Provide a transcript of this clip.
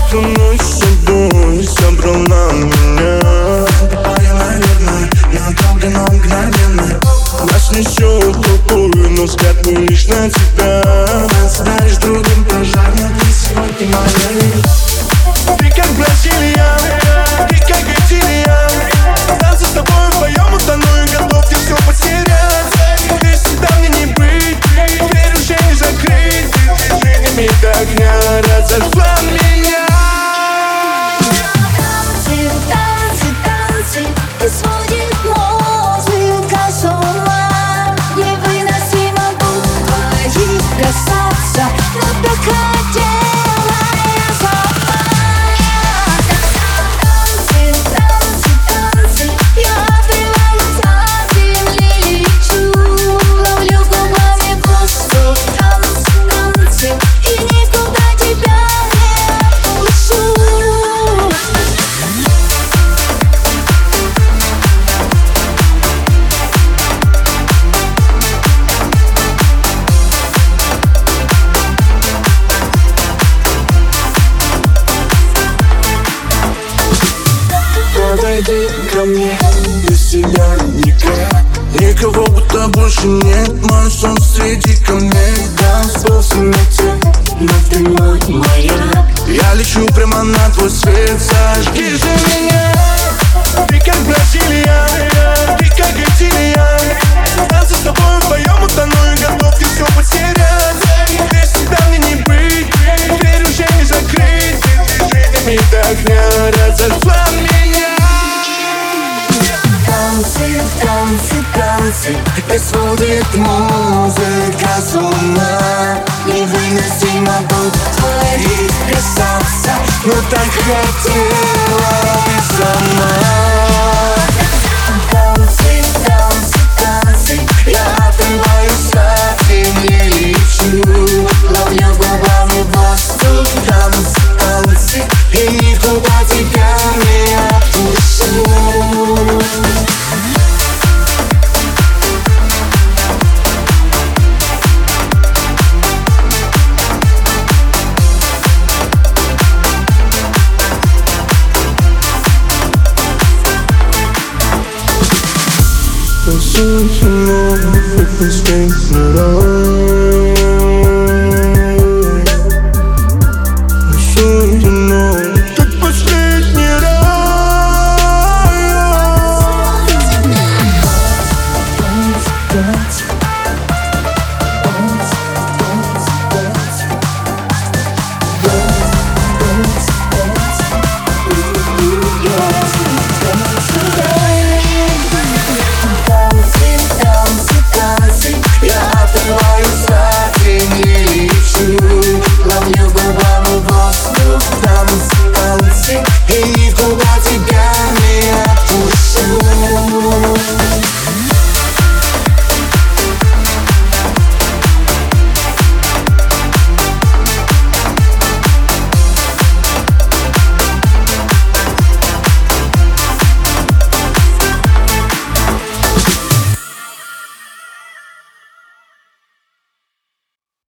Эту ночь с собой собрала меня. Я, наверное, не отравлена мгновенно. Нас несет толпой, но взгляд мой лишь на тебя. Нас даришь другим пожар, но ты сегодня моей. Ты как Бразилия, ты как Бразилия. Танцы с тобой вдвоем утону и готов тебе все потерять. Ты всегда мне не быть, дверь уже не закрыть. Ты движениями огня разожгла меня. Танцы, танцы, танцы, и сводит музыка с ума. Невыносимо будет твоих касаться, но так хотела я сама. Танцы, танцы, танцы, я отрываюсь от земли, лечу, ловлю губами воздух. Танцы, танцы, и никуда тебя не отпущу. Подойди ко мне, без тебя никак. Никого будто больше нет, мой сон среди камней. Танцпол в темноте, но ты мой маяк. Я лечу прямо на твой свет, зажги же меня. Ты как Бразилия, ты как Бразилия. Танцы с тобой вдвоем утону и готов тебе все потерять. Ты всегда мне не быть, дверь уже не закрыть. Ты движениями огня разожгла меня. Танцы, танцы, танцы, и сводит музыка с ума. Невыносимо будет твоих касаться, но так хотела ты сама. Танцы, танцы, танцы, я отрываюсь от земли, лечу, ловлю губами воздух. Танцы, танцы, и никуда тебя не отпущу. Танцуй со мной, хоть не светит